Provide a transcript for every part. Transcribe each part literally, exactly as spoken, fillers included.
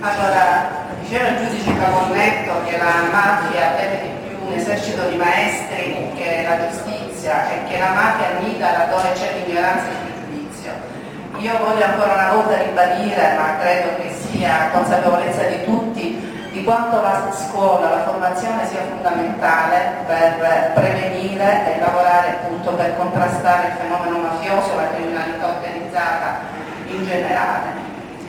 Allora, diceva il giudice Caponnetto che la mafia vede di più un esercito di maestri che la giustizia e che la mafia annida laddove c'è l'ignoranza e il pregiudizio. Io voglio ancora una volta ribadire, ma credo che sia consapevolezza di tutti, di quanto la scuola, la formazione sia fondamentale per prevenire e lavorare appunto per contrastare il fenomeno mafioso, la criminalità organizzata in generale.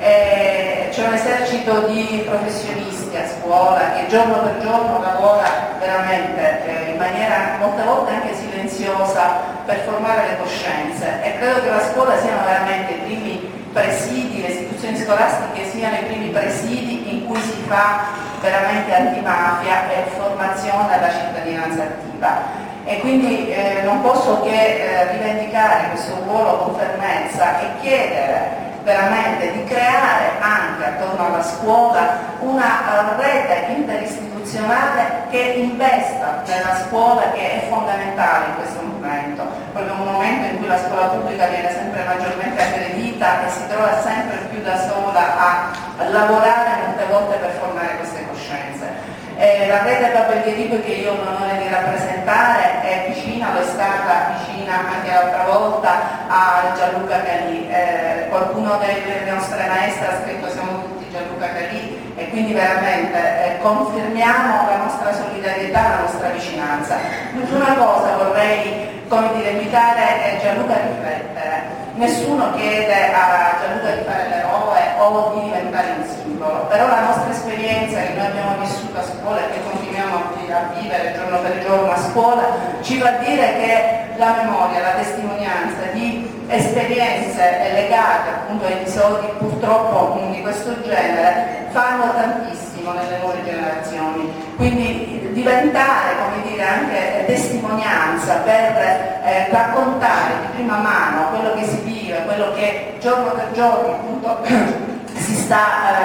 C'è un esercito di professionisti a scuola che giorno per giorno lavora veramente eh, in maniera molte volte anche silenziosa per formare le coscienze, e credo che la scuola siano veramente i primi presidi, le istituzioni scolastiche siano i primi presidi in cui si fa veramente antimafia e formazione alla cittadinanza attiva. E quindi eh, non posso che eh, rivendicare questo ruolo con fermezza e chiedere veramente di creare anche attorno alla scuola una rete interistituzionale che investa nella scuola, che è fondamentale in questo momento, proprio un momento in cui la scuola pubblica viene sempre maggiormente aggredita e si trova sempre più da sola a lavorare molte volte per formare queste coscienze. Eh, la rete Papelgherico che io ho l'onore di rappresentare è vicina, lo è stata vicina anche l'altra volta a Gianluca Calì. Eh, qualcuno delle nostre maestre ha scritto siamo tutti Gianluca Calì, e quindi veramente eh, confermiamo la nostra solidarietà, la nostra vicinanza. L'ultima cosa vorrei, come dire, invitare Gianluca a riflettere. Nessuno chiede a Gianluca di fare l'eroe o di diventare un simbolo, però la nostra esperienza che noi abbiamo vissuto a scuola e che continuiamo a vivere giorno per giorno a scuola ci fa dire che la memoria, la testimonianza di esperienze legate appunto a episodi purtroppo di questo genere fanno tantissimo nelle nuove generazioni. Quindi diventare, come dire, anche testimonianza per eh, raccontare di prima mano quello che si vive, quello che giorno per giorno appunto si sta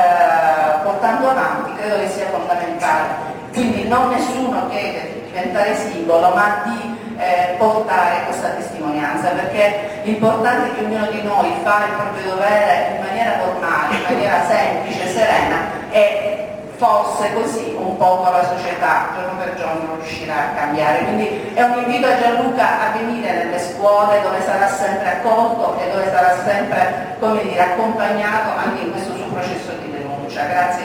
eh, portando avanti, credo che sia fondamentale. Quindi non nessuno chiede di diventare simbolo, ma di eh, portare questa testimonianza, perché l'importante è che ognuno di noi fa il proprio dovere in maniera normale, in maniera semplice, serena, e forse così un po' la società giorno per giorno riuscirà a cambiare. Quindi è un invito a Gianluca a venire nelle scuole dove sarà sempre accolto e dove sarà sempre, come dire, accompagnato anche in questo suo processo di denuncia. Grazie.